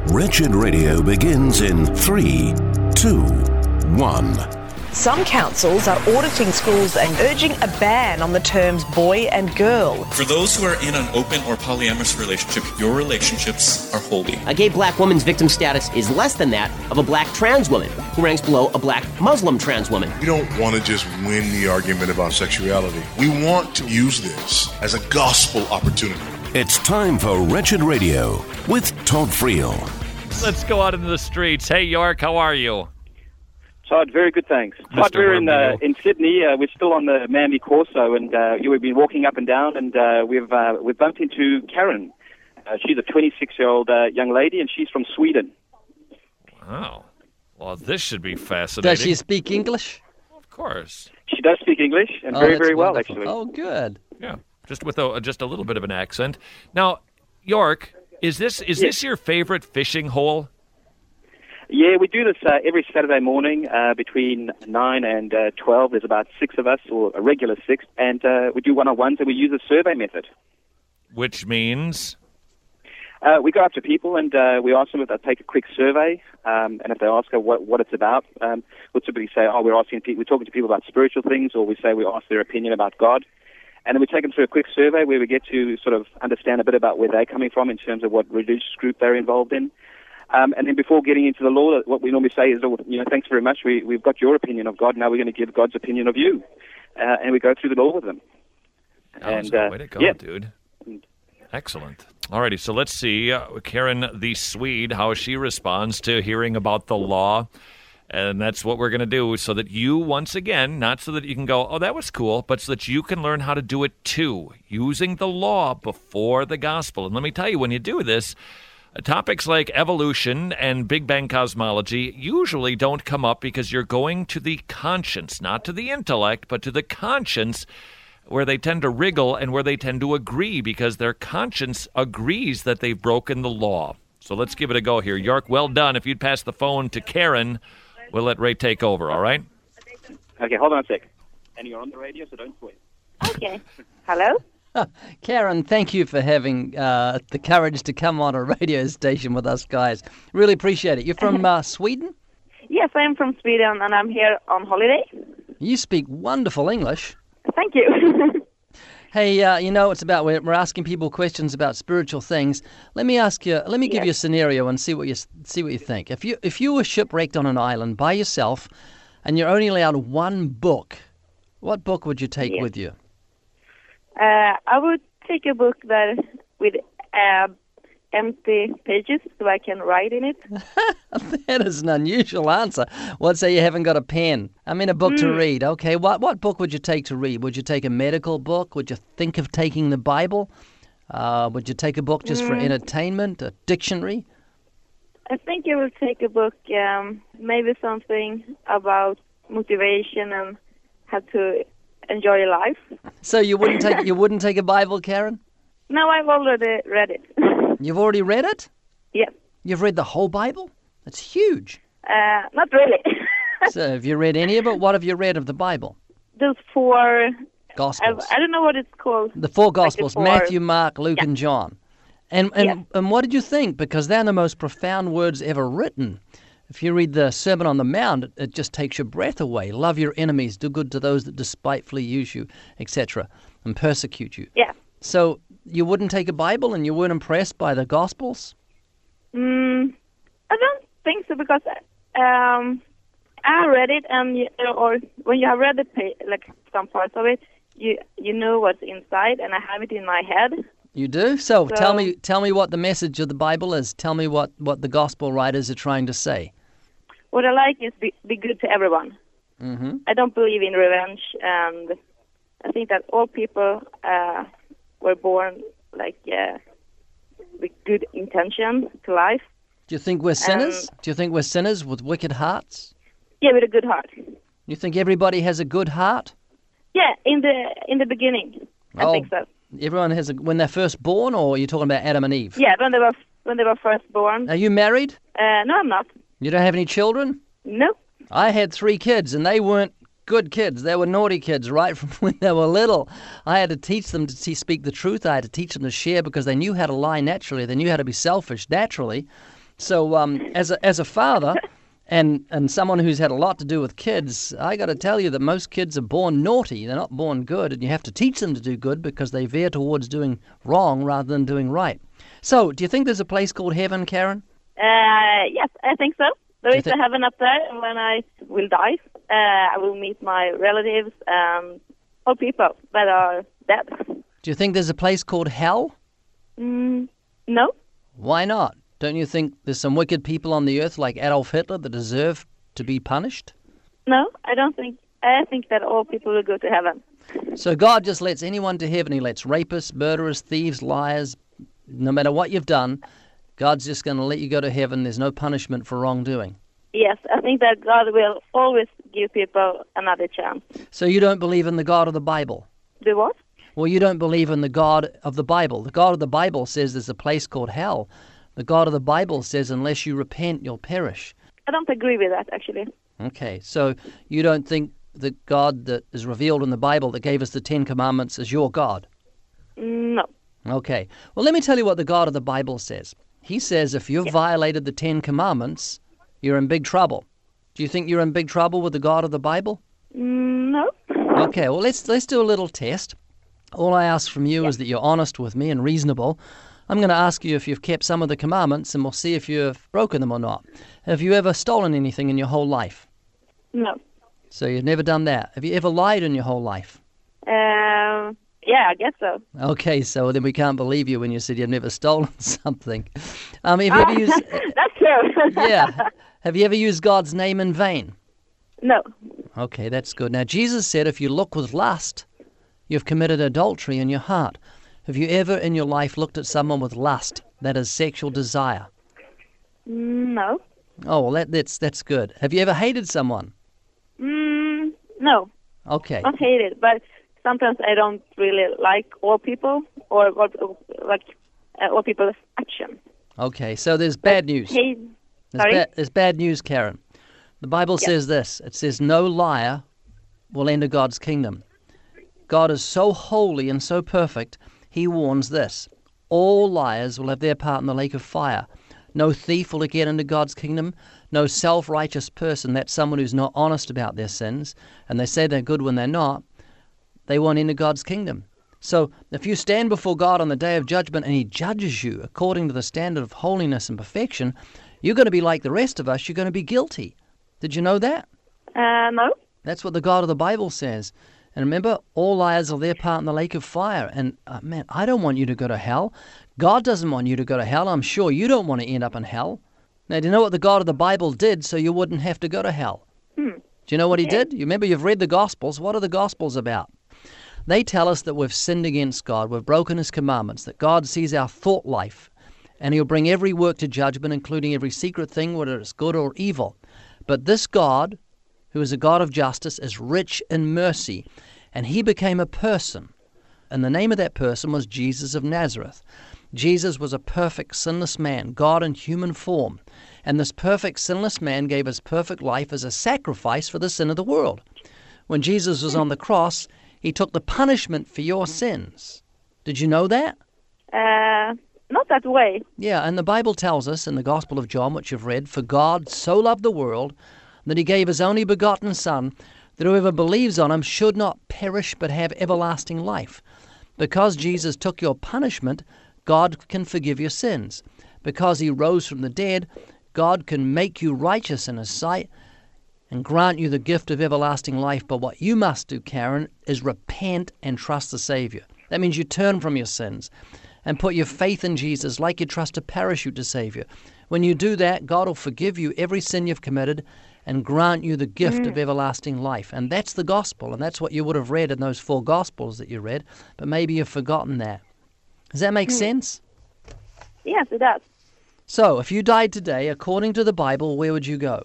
Wretched Radio begins in 3, 2, 1. Some councils are auditing schools and urging a ban on the terms boy and girl. For those who are in an open or polyamorous relationship, your relationships are holy. A gay black woman's victim status is less than that of a black trans woman, who ranks below a black Muslim trans woman. We don't want to just win the argument about sexuality. We want to use this as a gospel opportunity. It's time for Wretched Radio with Todd Friel. Let's go out into the streets. Hey, York, how are you? Todd, very good, thanks. Todd, we're in Sydney. We're still on the Manly Corso, and we've been walking up and down, and we've bumped into Karen. She's a 26-year-old young lady, and she's from Sweden. Wow. Well, this should be fascinating. Does she speak English? Of course. She does speak English, and very well, actually. Oh, good. Yeah, just with just a little bit of an accent. Now, York, is this your favorite fishing hole? Yeah, we do this every Saturday morning between 9 and 12. There's about 6 of us, or a regular 6, and we do one-on-ones, and we use a survey method. Which means? We go up to people, and we ask them if they'll take a quick survey, and if they ask her what it's about, we'll typically say, we're talking to people about spiritual things, or we say we ask their opinion about God. And then we take them through a quick survey where we get to sort of understand a bit about where they're coming from in terms of what religious group they're involved in. And then before getting into the law, what we normally say is, thanks very much. We've got your opinion of God. Now we're going to give God's opinion of you. And we go through the law with them. Way to go, dude. Excellent. Alrighty, so let's see, Karen the Swede, how she responds to hearing about the law. And that's what we're going to do, so that you, once again, not so that you can go, oh, that was cool, but so that you can learn how to do it too, using the law before the gospel. And let me tell you, when you do this, topics like evolution and Big Bang cosmology usually don't come up because you're going to the conscience, not to the intellect, but to the conscience, where they tend to wriggle and where they tend to agree because their conscience agrees that they've broken the law. So let's give it a go here. York, well done. If you'd pass the phone to Karen, we'll let Ray take over, all right? Okay, hold on a sec. And you're on the radio, so don't sweat. Okay. Hello? Karen, thank you for having the courage to come on a radio station with us guys. Really appreciate it. You're from Sweden? Yes, I am from Sweden, and I'm here on holiday. You speak wonderful English. Thank you. Hey, it's about we're asking people questions about spiritual things. Let me give you a scenario and see what you think. If you were shipwrecked on an island by yourself, and you're only allowed one book, what book would you take with you? I would take a book with empty pages so I can write in it. That is an unusual answer. Let's say you haven't got a pen. I mean, a book to read. Okay, what book would you take to read? Would you take a medical book? Would you think of taking the Bible? Would you take a book just for entertainment, a dictionary? I think I would take a book, maybe something about motivation and how to enjoy life. So you wouldn't take a Bible, Karen? No, I've already read it. You've already read it? Yes. You've read the whole Bible? That's huge. Not really. So have you read any of it? What have you read of the Bible? Those 4... Gospels. I don't know what it's called. The 4 Gospels, like Matthew, Mark, Luke, and John. And what did you think? Because they're the most profound words ever written. If you read the Sermon on the Mount, it just takes your breath away. Love your enemies, do good to those that despitefully use you, etc., and persecute you. Yeah. So you wouldn't take a Bible and you weren't impressed by the Gospels? I don't think so, because I read it, and or when you have read some parts of it, you know what's inside, and I have it in my head. You do? So tell me what the message of the Bible is. Tell me what the Gospel writers are trying to say. What I like is be good to everyone. Mm-hmm. I don't believe in revenge, and I think that all people were born with good intention to life. Do you think we're sinners? Do you think we're sinners with wicked hearts? Yeah, with a good heart. You think everybody has a good heart? Yeah, in the beginning, I think so. Everyone has when they're first born, or are you talking about Adam and Eve? Yeah, when they were first born. Are you married? No, I'm not. You don't have any children? No. I had 3 kids, and they weren't good kids. They were naughty kids right from when they were little. I had to teach them to speak the truth. I had to teach them to share because they knew how to lie naturally. They knew how to be selfish naturally. So as a father and someone who's had a lot to do with kids, I got to tell you that most kids are born naughty. They're not born good, and you have to teach them to do good because they veer towards doing wrong rather than doing right. So do you think there's a place called heaven, Karen? Yes, I think so. There is a heaven up there, and when I will die, I will meet my relatives and all people that are dead. Do you think there's a place called hell? No. Why not? Don't you think there's some wicked people on the earth like Adolf Hitler that deserve to be punished? No, I don't think. I think that all people will go to heaven. So God just lets anyone to heaven. He lets rapists, murderers, thieves, liars, no matter what you've done, God's just going to let you go to heaven. There's no punishment for wrongdoing. Yes, I think that God will always give people another chance. So you don't believe in the God of the Bible? Do what? Well, you don't believe in the God of the Bible. The God of the Bible says there's a place called hell. The God of the Bible says unless you repent, you'll perish. I don't agree with that, actually. Okay, so you don't think the God that is revealed in the Bible that gave us the Ten Commandments is your God? No. Okay. Well, let me tell you what the God of the Bible says. He says if you've violated the Ten Commandments, you're in big trouble. Do you think you're in big trouble with the God of the Bible? No. Okay, well, let's do a little test. All I ask from you is that you're honest with me and reasonable. I'm going to ask you if you've kept some of the commandments, and we'll see if you've broken them or not. Have you ever stolen anything in your whole life? No. So you've never done that. Have you ever lied in your whole life? Yeah, I guess so. Okay, so then we can't believe you when you said you've never stolen something. Have you ever used... That's true. Yeah. Have you ever used God's name in vain? No. Okay, that's good. Now, Jesus said if you look with lust, you've committed adultery in your heart. Have you ever in your life looked at someone with lust, that is sexual desire? No. Oh, well, that's good. Have you ever hated someone? No. Okay. Not hated, but sometimes I don't really like all people or all people's action. Okay, so there's bad news. There's bad news, Karen. The Bible says this. It says no liar will enter God's kingdom. God is so holy and so perfect, he warns this. All liars will have their part in the lake of fire. No thief will get into God's kingdom. No self-righteous person, that's someone who's not honest about their sins, and they say they're good when they're not, they won't enter God's kingdom. So if you stand before God on the day of judgment and he judges you according to the standard of holiness and perfection, you're going to be like the rest of us. You're going to be guilty. Did you know that? No. That's what the God of the Bible says. And remember, all liars are their part in the lake of fire. And man, I don't want you to go to hell. God doesn't want you to go to hell. I'm sure you don't want to end up in hell. Now, do you know what the God of the Bible did so you wouldn't have to go to hell? Do you know what he did? You remember, you've read the Gospels. What are the Gospels about? They tell us that we've sinned against God, we've broken his commandments, that God sees our thought life, and he'll bring every work to judgment, including every secret thing, whether it's good or evil. But this God, who is a God of justice, is rich in mercy, and he became a person. And the name of that person was Jesus of Nazareth. Jesus was a perfect, sinless man, God in human form. And this perfect, sinless man gave his perfect life as a sacrifice for the sin of the world. When Jesus was on the cross, he took the punishment for your sins. Did you know that? Not that way. Yeah, and the Bible tells us in the Gospel of John, which you've read, for God so loved the world that he gave his only begotten Son, that whoever believes on him should not perish but have everlasting life. Because Jesus took your punishment, God can forgive your sins. Because he rose from the dead, God can make you righteous in his sight and grant you the gift of everlasting life. But what you must do, Karen, is repent and trust the Savior. That means you turn from your sins and put your faith in Jesus like you trust a parachute to save you. When you do that, God will forgive you every sin you've committed and grant you the gift of everlasting life. And that's the gospel, and that's what you would have read in those 4 gospels that you read, but maybe you've forgotten that. Does that make sense? Yes, it does. So, if you died today, according to the Bible, where would you go?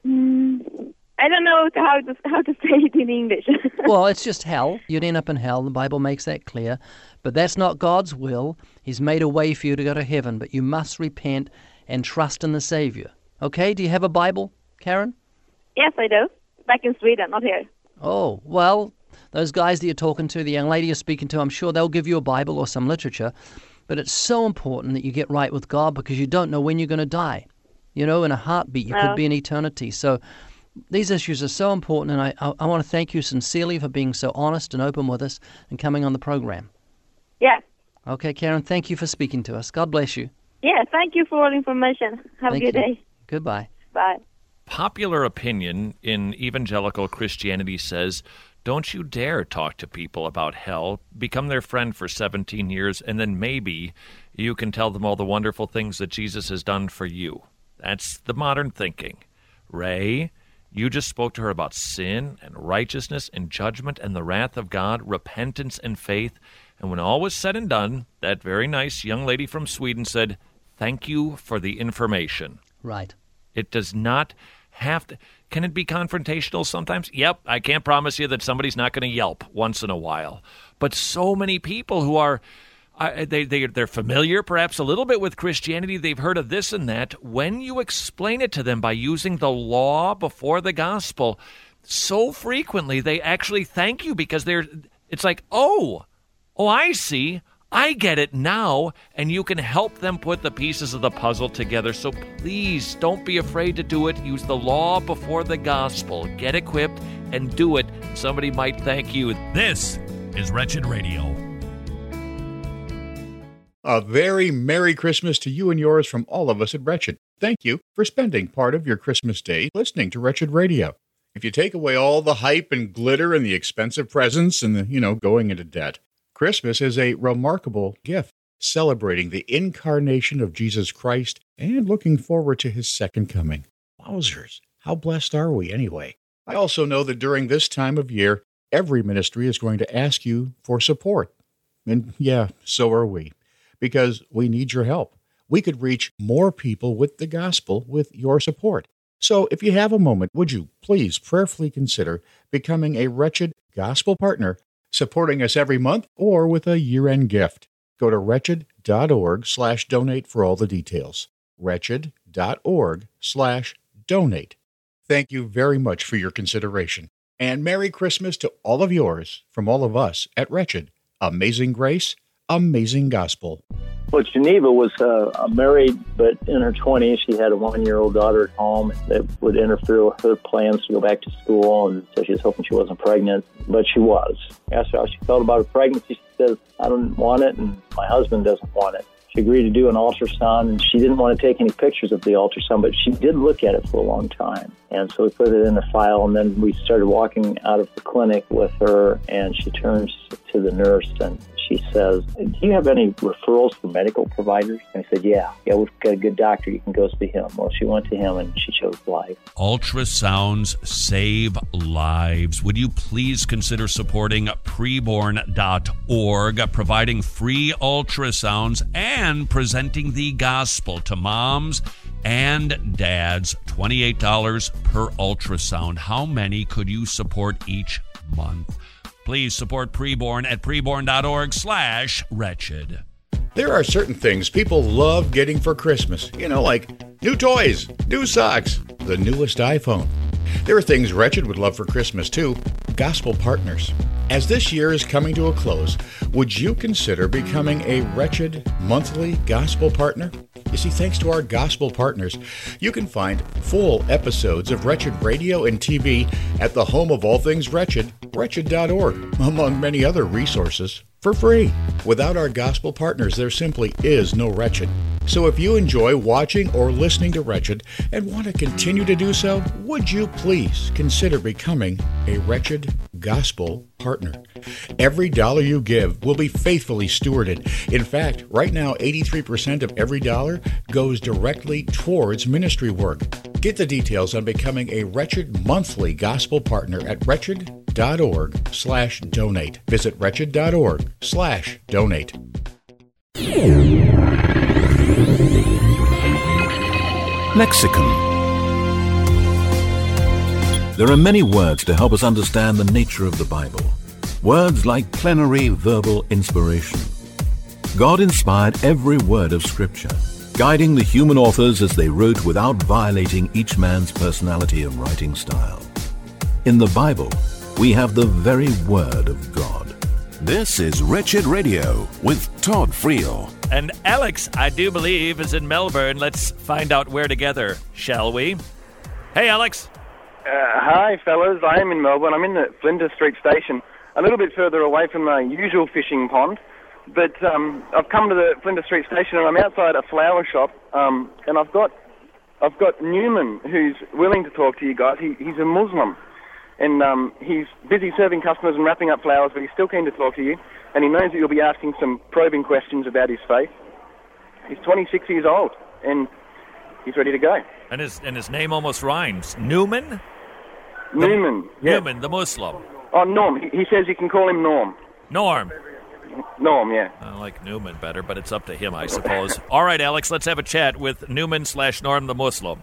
I don't know how to say it in English. Well, it's just hell. You'd end up in hell. The Bible makes that clear. But that's not God's will. He's made a way for you to go to heaven, but you must repent and trust in the Savior. Okay? Do you have a Bible, Karen? Yes, I do. Back in Sweden, not here. Oh, well, those guys that you're talking to, the young lady you're speaking to, I'm sure they'll give you a Bible or some literature. But it's so important that you get right with God because you don't know when you're going to die. in a heartbeat. You could be in eternity. So these issues are so important, and I want to thank you sincerely for being so honest and open with us and coming on the program. Yeah. Okay, Karen, thank you for speaking to us. God bless you. Yeah, thank you for all the information. Have a good day. Goodbye. Bye. Popular opinion in evangelical Christianity says, don't you dare talk to people about hell. Become their friend for 17 years, and then maybe you can tell them all the wonderful things that Jesus has done for you. That's the modern thinking. Ray, you just spoke to her about sin and righteousness and judgment and the wrath of God, repentance and faith. And when all was said and done, that very nice young lady from Sweden said, thank you for the information. Right. It does not have to. Can it be confrontational sometimes? Yep, I can't promise you that somebody's not going to yelp once in a while. But so many people who are, they're familiar perhaps a little bit with Christianity, they've heard of this and that. When you explain it to them by using the law before the gospel, so frequently they actually thank you because it's like, oh, I see. I get it now, and you can help them put the pieces of the puzzle together. So please don't be afraid to do it. Use the law before the gospel. Get equipped and do it. Somebody might thank you. This is Wretched Radio. A very Merry Christmas to you and yours from all of us at Wretched. Thank you for spending part of your Christmas day listening to Wretched Radio. If you take away all the hype and glitter and the expensive presents and the, going into debt, Christmas is a remarkable gift, celebrating the incarnation of Jesus Christ and looking forward to his second coming. Wowzers, how blessed are we anyway? I also know that during this time of year, every ministry is going to ask you for support. And yeah, so are we, because we need your help. We could reach more people with the gospel with your support. So if you have a moment, would you please prayerfully consider becoming a Wretched Gospel Partner, supporting us every month, or with a year-end gift. Go to wretched.org/donate for all the details. Wretched.org/donate. Thank you very much for your consideration. And Merry Christmas to all of yours from all of us at Wretched. Amazing grace, amazing gospel. Well, Geneva was married, but in her 20s. She had a 1-year-old daughter at home that would interfere with her plans to go back to school, and so she was hoping she wasn't pregnant, but she was. I asked her how she felt about her pregnancy. She says, I don't want it, and my husband doesn't want it. She agreed to do an ultrasound, and she didn't want to take any pictures of the ultrasound, but she did look at it for a long time. And so we put it in the file, and then we started walking out of the clinic with her, and she turns to the nurse, and she says, do you have any referrals for medical providers? And I said, yeah, we've got a good doctor. You can go see him. Well, she went to him, and she chose life. Ultrasounds save lives. Would you please consider supporting preborn.org, providing free ultrasounds and presenting the gospel to moms and dads, $28 per ultrasound. How many could you support each month? Please support Preborn at preborn.org/wretched. There are certain things people love getting for Christmas, like new toys, new socks, the newest iPhone. There are things Wretched would love for Christmas too, gospel partners. As this year is coming to a close, would you consider becoming a Wretched monthly gospel partner? You see, thanks to our gospel partners, you can find full episodes of Wretched Radio and TV at the home of all things Wretched, wretched.org, among many other resources, for free. Without our gospel partners, there simply is no Wretched. So if you enjoy watching or listening to Wretched and want to continue to do so, would you please consider becoming a Wretched gospel partner? Every dollar you give will be faithfully stewarded. In fact, right now, 83% of every dollar goes directly towards ministry work. Get the details on becoming a Wretched monthly gospel partner at wretched.org/donate. Visit wretched.org/donate. Lexicon. There are many words to help us understand the nature of the Bible. Words like plenary verbal inspiration. God inspired every word of Scripture, guiding the human authors as they wrote without violating each man's personality and writing style. In the Bible, we have the very Word of God. This is Wretched Radio with Todd Friel. And Alex, I do believe, is in Melbourne. Let's find out where together, shall we? Hey, Alex. Hi, fellas. I am in Melbourne. I'm in the Flinders Street Station, a little bit further away from my usual fishing pond. But I've come to the Flinders Street Station, and I'm outside a flower shop, and I've got Newman, who's willing to talk to you guys. He's a Muslim. And he's busy serving customers and wrapping up flowers, but he's still keen to talk to you. And he knows that you'll be asking some probing questions about his faith. He's 26 years old, and he's ready to go. And his name almost rhymes. Newman? Newman, yeah. Newman, the Muslim. Oh, Norm. He says you can call him Norm. Norm, yeah. I like Newman better, but it's up to him, I suppose. All right, Alex, let's have a chat with Newman/Norm the Muslim.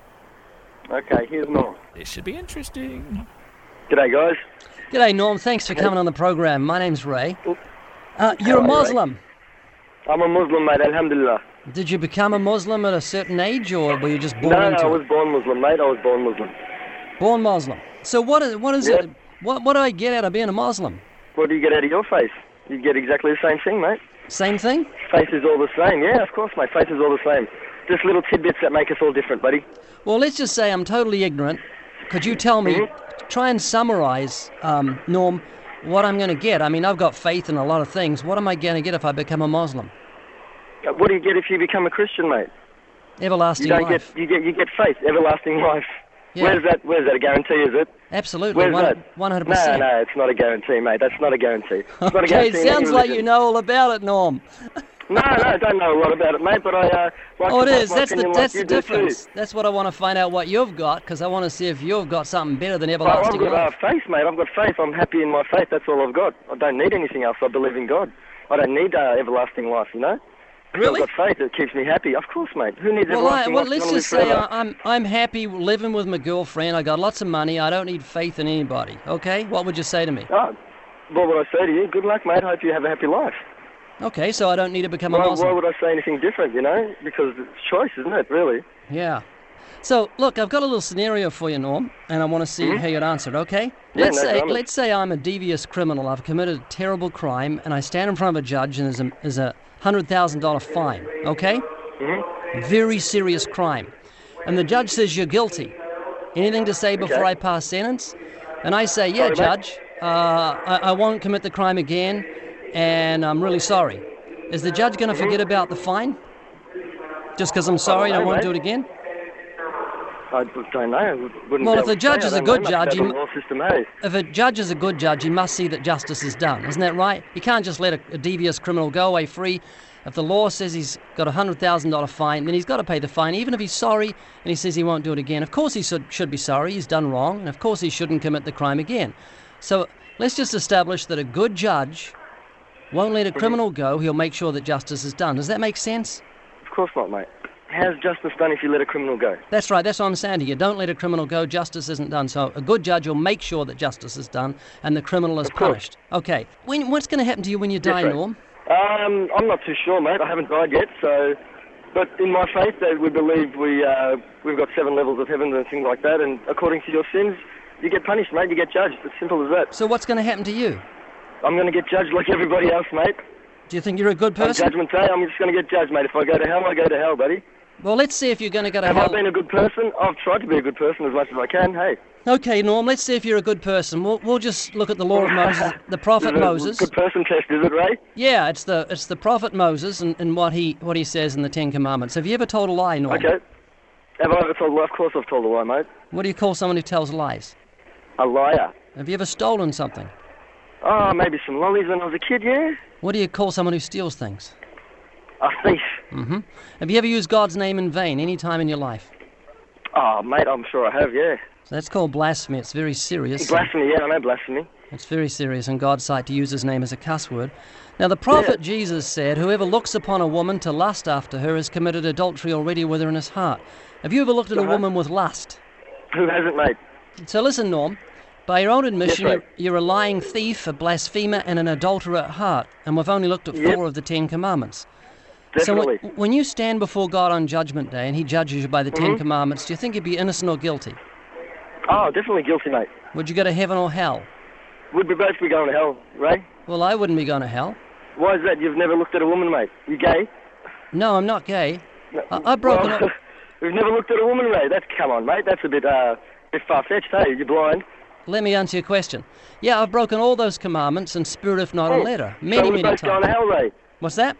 Okay, here's Norm. This should be interesting. G'day, guys. G'day, Norm. Thanks for coming on the program. My name's Ray. You're a Muslim. Ray? I'm a Muslim, mate, alhamdulillah. Did you become a Muslim at a certain age, or were you just born into it? No, I was born Muslim, mate. I was born Muslim. Born Muslim. So what is it? What do I get out of being a Muslim? What do you get out of your face? You get exactly the same thing, mate. Same thing? Face is all the same. Yeah, of course, mate. Face is all the same. Just little tidbits that make us all different, buddy. Well, let's just say I'm totally ignorant. Could you tell me, try and summarise, Norm, what I'm going to get? I mean, I've got faith in a lot of things. What am I going to get if I become a Muslim? What do you get if you become a Christian, mate? Everlasting life. You get faith, everlasting life. Yeah. Where's that a guarantee, is it? Absolutely. Where's that? 100%. No, it's not a guarantee, mate. That's not a guarantee. It's not a guarantee. Okay, sounds like you know all about it, Norm. No, I don't know a lot about it, mate, but I it is. That's the difference. That's what I want to find out what you've got, because I want to see if you've got something better than everlasting life. I've got faith, mate. I've got faith. I'm happy in my faith. That's all I've got. I don't need anything else. I believe in God. I don't need everlasting life, you know? Really? I've got faith. It keeps me happy. Of course, mate. Who needs everlasting life? Well, let's just say I'm happy living with my girlfriend. I got lots of money. I don't need faith in anybody. Okay? What would you say to me? Oh, what would I say to you? Good luck, mate. Hope you have a happy life. Okay, so I don't need to become a Muslim. Why would I say anything different, you know? Because it's choice, isn't it, really? Yeah. So, look, I've got a little scenario for you, Norm, and I want to see how you'd answer it, okay? Yeah, let's say I'm a devious criminal. I've committed a terrible crime, and I stand in front of a judge, and there's a $100,000 fine, okay? Very serious crime. And the judge says you're guilty. Anything to say before I pass sentence? And I say, yeah, Judge, I won't commit the crime again, and I'm really sorry. Is the judge going to forget about the fine? Just because I'm sorry and I won't do it again? I don't know. Well, if the judge is a good judge, if a judge is a good judge, he must see that justice is done. Isn't that right? You can't just let a devious criminal go away free. If the law says he's got a $100,000 fine, then he's got to pay the fine, even if he's sorry and he says he won't do it again. Of course he should be sorry. He's done wrong, and of course he shouldn't commit the crime again. So let's just establish that a good judge won't let a criminal go. He'll make sure that justice is done. Does that make sense? Of course not, mate. How's justice done if you let a criminal go? That's right. That's what I'm saying to you. Don't let a criminal go. Justice isn't done. So a good judge will make sure that justice is done and the criminal is punished. Okay. What's going to happen to you when you die, Norm? I'm not too sure, mate. I haven't died yet, so... But in my faith, we believe we've got 7 levels of heaven and things like that, and according to your sins, you get punished, mate. You get judged. It's simple as that. So what's going to happen to you? I'm going to get judged like everybody else, mate. Do you think you're a good person? On Judgment Day, I'm just going to get judged, mate. If I go to hell, I go to hell, buddy. Well, let's see if you're going to go to hell. Have I been a good person? I've tried to be a good person as much as I can, hey. Okay, Norm, let's see if you're a good person. We'll just look at the law of Moses, the prophet Moses. Good person test, is it, Ray? Yeah, it's the prophet Moses and what he says in the 10 Commandments. Have you ever told a lie, Norm? Okay. Have I ever told a lie? Of course I've told a lie, mate. What do you call someone who tells lies? A liar. Have you ever stolen something? Oh, maybe some lollies when I was a kid, yeah. What do you call someone who steals things? A thief. Mm-hmm. Have you ever used God's name in vain any time in your life? Oh, mate, I'm sure I have, yeah. So that's called blasphemy. It's very serious. Blasphemy, yeah, I know blasphemy. It's very serious in God's sight to use his name as a cuss word. Now, the prophet Jesus said, whoever looks upon a woman to lust after her has committed adultery already with her in his heart. Have you ever looked at a woman with lust? Who hasn't, mate? So listen, Norm. By your own admission, you're a lying thief, a blasphemer, and an adulterer at heart. And we've only looked at 4 of the 10 Commandments. Definitely. So when you stand before God on Judgment Day and he judges you by the 10 Commandments, do you think you'd be innocent or guilty? Oh, definitely guilty, mate. Would you go to heaven or hell? Would we both be going to hell, Ray? Well, I wouldn't be going to hell. Why is that? You've never looked at a woman, mate. You gay? No, I'm not gay. I've broken up. You've never looked at a woman, mate. Come on, mate. That's a bit far-fetched, hey? You're blind. Let me answer your question. Yeah, I've broken all those commandments in spirit, if not in letter. Many times. So we're both going to hell, Ray. What's that?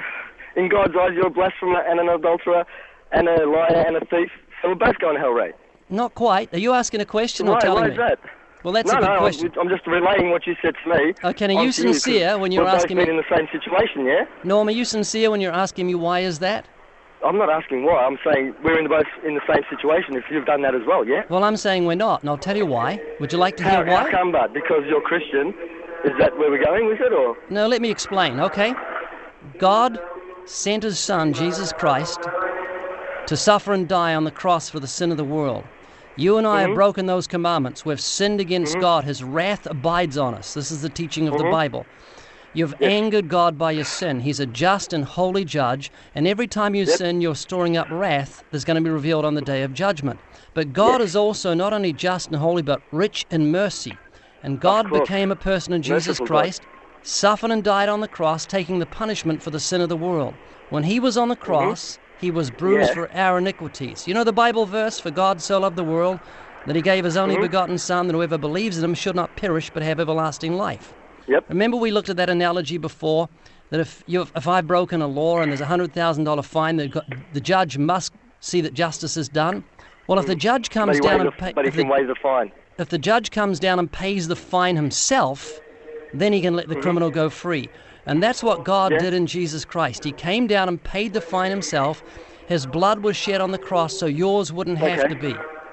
In God's eyes, you're a blasphemer and an adulterer and a liar and a thief. So we're both going to hell, Ray. Not quite. Are you asking a question or telling me? Why is that? Well, that's a good question. I'm just relaying what you said to me. Okay, are you sincere when you're asking me? We're both been in the same situation, yeah? Norm, are you sincere when you're asking me why is that? I'm not asking why. I'm saying we're both in the same situation if you've done that as well, yeah? Well, I'm saying we're not, and I'll tell you why. Would you like to hear why? How come, bud? Because you're Christian. Is that where we're going with it, or? No, let me explain, okay? God sent his Son, Jesus Christ, to suffer and die on the cross for the sin of the world. You and I have broken those commandments. We've sinned against God. His wrath abides on us. This is the teaching of the Bible. You've angered God by your sin. He's a just and holy judge, and every time you sin, you're storing up wrath that's going to be revealed on the day of judgment. But God is also not only just and holy, but rich in mercy. And God became a person in Jesus Christ, suffered and died on the cross, taking the punishment for the sin of the world. When he was on the cross, he was bruised for our iniquities. You know the Bible verse, for God so loved the world that he gave his only begotten Son, that whoever believes in him should not perish but have everlasting life. Yep. Remember we looked at that analogy before, that if I've broken a law and there's a $100,000 fine, the judge must see that justice is done. Well, if the judge comes down and pays... But he can waive the fine. If the judge comes down and pays the fine himself, then he can let the criminal go free. And that's what God did in Jesus Christ. He came down and paid the fine himself. His blood was shed on the cross so yours wouldn't have to be.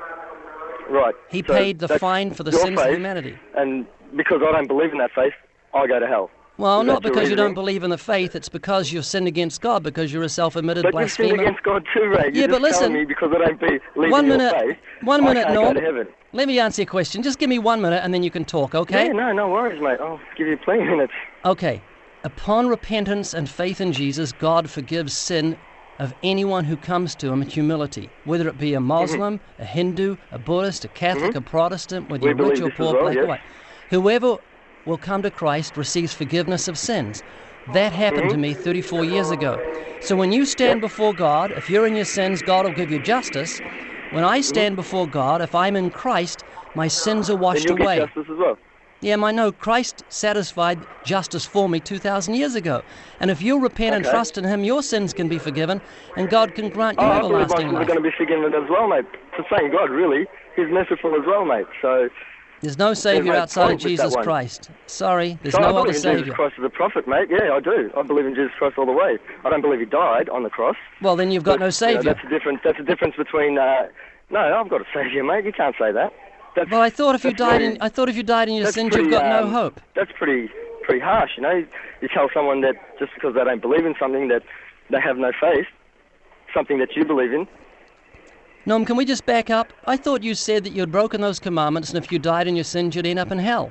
Right. He paid the fine for the sins of humanity. And because I don't believe in that faith, I go to hell. Well, not because you don't believe in the faith. It's because you've sinned against God, because you're a self-admitted blasphemer. But you've sinned against God too, Ray. Yeah, but listen. Me because I don't believe in your faith, one minute, Norm. Go to heaven. Let me answer your question. Just give me 1 minute and then you can talk, okay? Yeah, no worries, mate. I'll give you plenty of minutes. Okay. Upon repentance and faith in Jesus, God forgives sin of anyone who comes to him in humility, whether it be a Muslim, a Hindu, a Buddhist, a Catholic, a Protestant, whether you're rich or poor, black or white. Whoever will come to Christ receives forgiveness of sins. That happened to me 34 years ago. So when you stand before God, if you're in your sins, God will give you justice. When I stand before God, if I'm in Christ, my sins are washed away. Get justice as well. Yeah, I know. Christ satisfied justice for me 2,000 years ago. And if you repent and trust in him, your sins can be forgiven, and God can grant you everlasting life. Are going to be forgiven as well, mate. It's the same God, really. He's merciful as well, mate. So there's no Saviour outside of Jesus Christ. Sorry, there's no other Saviour. I believe in Jesus Christ as a prophet, mate. Yeah, I do. I believe in Jesus Christ all the way. I don't believe he died on the cross. Well, then you've got no Saviour. You know, that's a difference between... no, I've got a Saviour, mate. You can't say that. Well, I thought if you died in your sins, you've got no hope. That's pretty harsh, you know. You tell someone that just because they don't believe in something that they have no faith, something that you believe in. Norm, can we just back up? I thought you said that you'd broken those commandments, and if you died in your sins, you'd end up in hell.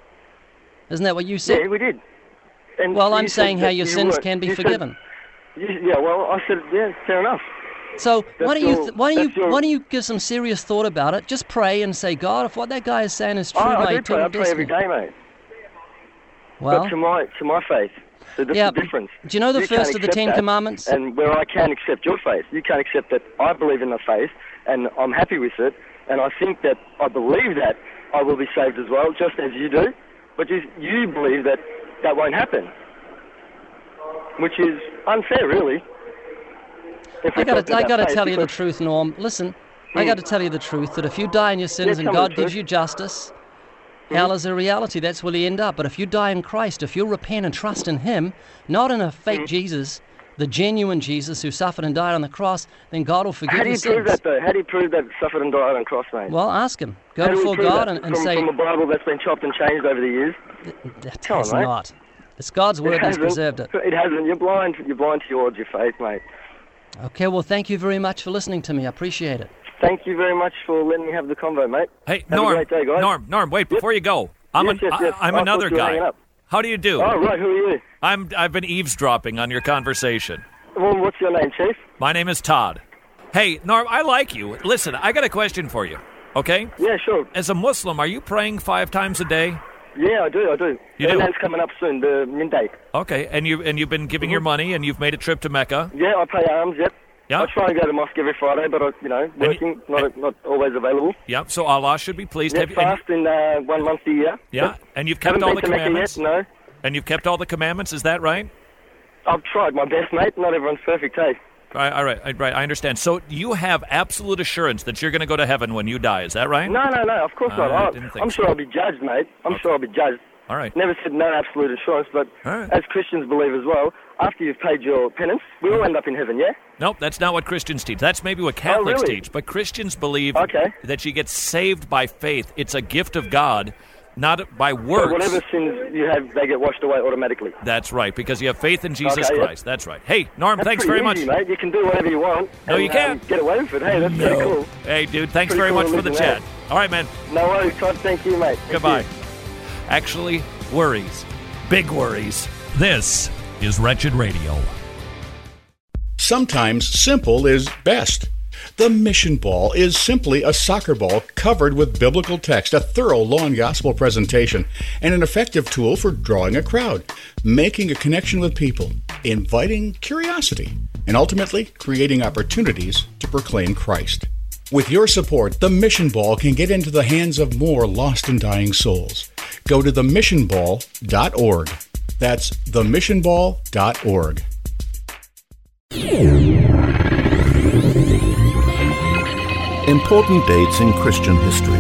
Isn't that what you said? Yeah, we did. And well, I'm saying how your sins can be forgiven. Yeah, well, I said, yeah, fair enough. So why don't you give some serious thought about it? Just pray and say, God, if what that guy is saying is true, I pray every day, mate. Well, but to my faith, so that's the difference. Do you know the first of the 10 Commandments? And where I can accept your faith, you can't accept that I believe in the faith, and I'm happy with it, and I think that I believe that I will be saved as well, just as you do. But you believe that won't happen, which is unfair, really. I got to tell you the truth, Norm. Listen, I got to tell you the truth, that if you die in your sins and God gives you justice, hell is a reality. That's where you end up. But if you die in Christ, if you repent and trust in him, not in a fake Jesus, the genuine Jesus who suffered and died on the cross, then God will forgive your sins. How do you prove that, though? How do you prove that suffered and died on the cross, mate? Well, ask him. Go before God and say... From a Bible that's been chopped and changed over the years? It has not. It's God's word that's preserved it. It hasn't. You're blind towards your faith, mate. Okay, well, thank you very much for listening to me. I appreciate it. Thank you very much for letting me have the convo, mate. Hey, Norm, have a great day, guys. Norm, wait, before you go. I'm another guy. How do you do? Oh, right, who are you? I've been eavesdropping on your conversation. Well, what's your name, Chief? My name is Todd. Hey, Norm, I like you. Listen, I got a question for you, okay? Yeah, sure. As a Muslim, are you praying 5 times a day? Yeah, I do. You do? That's coming up soon, the mint day. Okay, and you've been giving your money, and you've made a trip to Mecca. Yeah, I pay alms. Yep. Yeah. I try and go to mosque every Friday, but working, not always available. Yep. So Allah should be pleased. Yeah, fast in 1 month a year. Yeah, Yep. and you've kept all the commandments. Yet, no. And you've kept all the commandments. Is that right? I've tried my best, mate. Not everyone's perfect, hey? All right. I understand. So you have absolute assurance that you're going to go to heaven when you die. Is that right? No. Of course not. I'm sure I'll be judged, mate. I'm sure I'll be judged. All right. Never said no absolute assurance, but as Christians believe as well, after you've paid your penance, we all end up in heaven, yeah? Nope, that's not what Christians teach. That's maybe what Catholics teach. But Christians believe that you get saved by faith. It's a gift of God, not by works. So whatever sins you have, they get washed away automatically. That's right, because you have faith in Jesus Christ. That's right. Hey, Norm, thanks very much. Mate. You can do whatever you want. No, you can't. Get away with it. Hey, that's pretty cool. Hey, dude, thanks very much for the chat. All right, man. No worries, Todd. Thank you, mate. Goodbye. Actually, worries. Big worries. This is Wretched Radio. Sometimes simple is best. The mission ball is simply a soccer ball covered with biblical text, a thorough law and gospel presentation, and an effective tool for drawing a crowd, making a connection with people, inviting curiosity, and ultimately creating opportunities to proclaim Christ. With your support, the mission ball can get into the hands of more lost and dying souls. Go to themissionball.org. That's themissionball.org. Important dates in Christian history.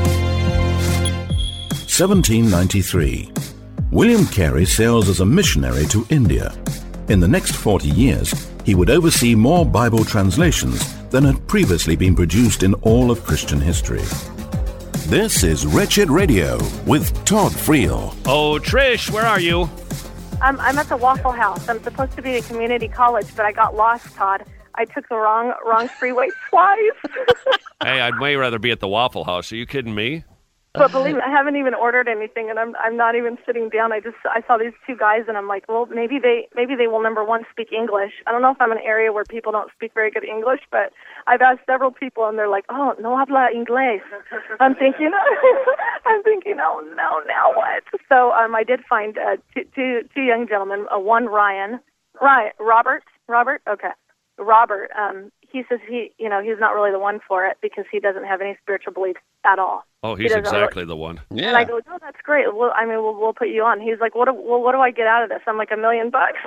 1793. William Carey sails as a missionary to India. In the next 40 years, he would oversee more Bible translations than had previously been produced in all of Christian history. This is Wretched Radio with Todd Friel. Oh, Trish, where are you? I'm at the Waffle House. I'm supposed to be at community college, but I got lost, Todd. I took the wrong freeway twice. Hey, I'd way rather be at the Waffle House. Are you kidding me? But believe me, I haven't even ordered anything, and I'm not even sitting down. I saw these two guys, and I'm like, well, maybe they will, number one, speak English. I don't know if I'm in an area where people don't speak very good English, but I've asked several people, and they're like, oh, no habla inglés. I'm thinking, oh no, now what? So I did find two young gentlemen. One Robert. Okay, Robert. He says he's not really the one for it because he doesn't have any spiritual beliefs at all. Oh, he's exactly the one. Yeah. And I go, no, that's great. Well, we'll put you on. He's like, what do I get out of this? I'm like, $1 million.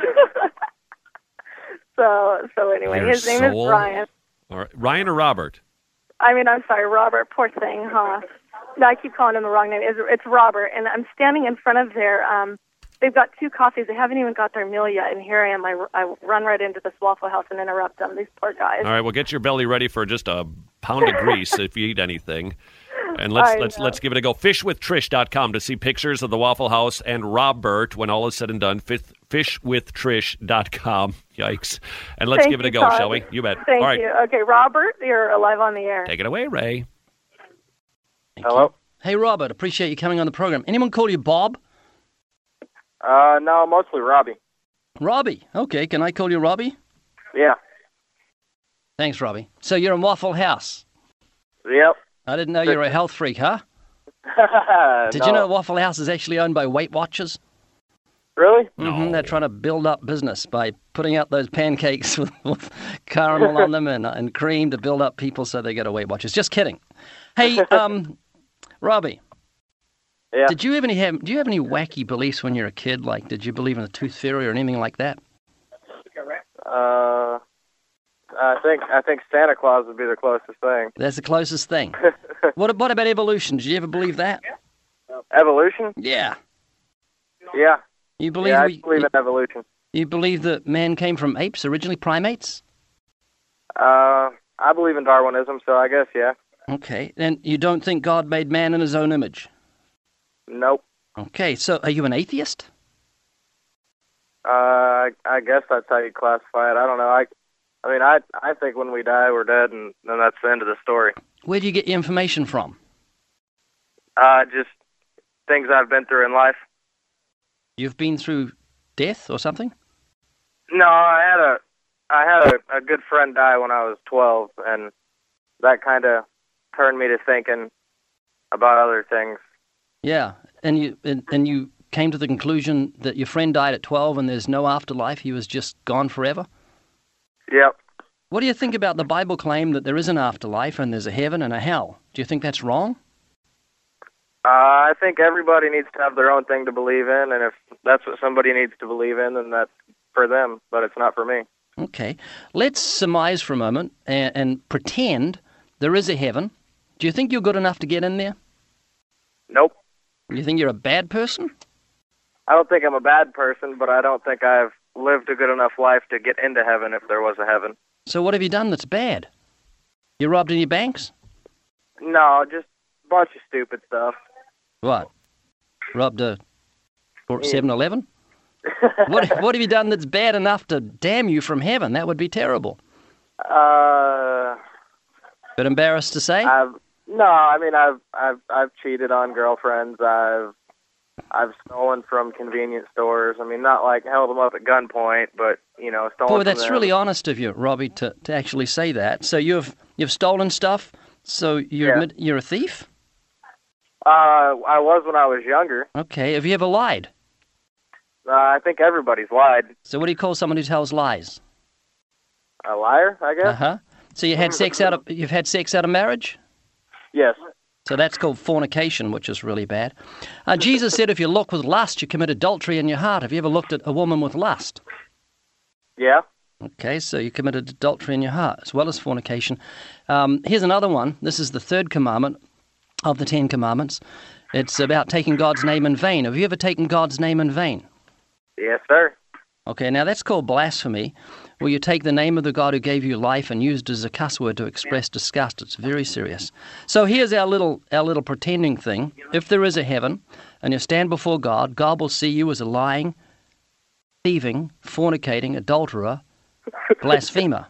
So anyway, his name is Ryan. All right. Ryan or Robert? I'm sorry, Robert. Poor thing, huh? No, I keep calling him the wrong name. It's Robert, and I'm standing in front of their. They've got 2 coffees. They haven't even got their meal yet, and here I am. I run right into this Waffle House and interrupt them. These poor guys. All right, well, get your belly ready for just a pound of grease if you eat anything. And let's give it a go. Fishwithtrish.com to see pictures of the Waffle House and Robert when all is said and done. Fishwithtrish.com. Yikes. And let's give it a go, Todd. Shall we? You bet. Thank all right. you. Okay, Robert, you're alive on the air. Take it away, Ray. Hello? Hey, Robert, appreciate you coming on the program. Anyone call you Bob? No, mostly Robbie. Robbie. Okay, can I call you Robbie? Yeah. Thanks, Robbie. So you're in Waffle House? Yep. I didn't know you were a health freak, huh? Did you know Waffle House is actually owned by Weight Watchers? Really? Mm-hmm. They're trying to build up business by putting out those pancakes with caramel on them and cream to build up people so they go to Weight Watchers. Just kidding. Hey, Robbie. Yeah. Do you have any wacky beliefs when you're a kid? Like, did you believe in the tooth fairy or anything like that? I think Santa Claus would be the closest thing. That's the closest thing. What about evolution? Did you ever believe that? Evolution? Yeah. Yeah. You believe? Yeah, I believe in evolution. You believe that man came from apes, originally primates? I believe in Darwinism, so I guess yeah. Okay, and you don't think God made man in his own image? Nope. Okay, so are you an atheist? I guess that's how you classify it. I don't know. I think when we die, we're dead, and then that's the end of the story. Where do you get your information from? Just things I've been through in life. You've been through death or something? No, I had a good friend die when I was 12, and that kind of turned me to thinking about other things. Yeah. and you came to the conclusion that your friend died at 12 and there's no afterlife, he was just gone forever? Yep. What do you think about the Bible claim that there is an afterlife and there's a heaven and a hell? Do you think that's wrong? I think everybody needs to have their own thing to believe in, and if that's what somebody needs to believe in, then that's for them, but it's not for me. Okay. Let's surmise for a moment and pretend there is a heaven. Do you think you're good enough to get in there? Nope. You think you're a bad person? I don't think I'm a bad person, but I don't think I've lived a good enough life to get into heaven if there was a heaven. So what have you done that's bad? You robbed any banks? No, just a bunch of stupid stuff. What? Robbed a 7-Eleven? What have you done that's bad enough to damn you from heaven? That would be terrible. Bit embarrassed to say? I've cheated on girlfriends. I've stolen from convenience stores. I mean, not like held them up at gunpoint, but stolen. Boy, from that's them. really honest of you, Robbie, to actually say that. So you've stolen stuff. So you admit you're a thief? I was when I was younger. Okay. Have you ever lied? I think everybody's lied. So what do you call someone who tells lies? A liar, I guess. Uh-huh. So you've had sex out of marriage? Yes. So that's called fornication, which is really bad. Jesus said if you look with lust, you commit adultery in your heart. Have you ever looked at a woman with lust? Yeah. Okay, so you committed adultery in your heart as well as fornication. Here's another one. This is the third commandment of the 10 Commandments. It's about taking God's name in vain. Have you ever taken God's name in vain? Yes, sir. Okay, now that's called blasphemy, where you take the name of the God who gave you life and used it as a cuss word to express disgust. It's very serious. So here's our little pretending thing. If there is a heaven and you stand before God, God will see you as a lying, thieving, fornicating, adulterer, blasphemer.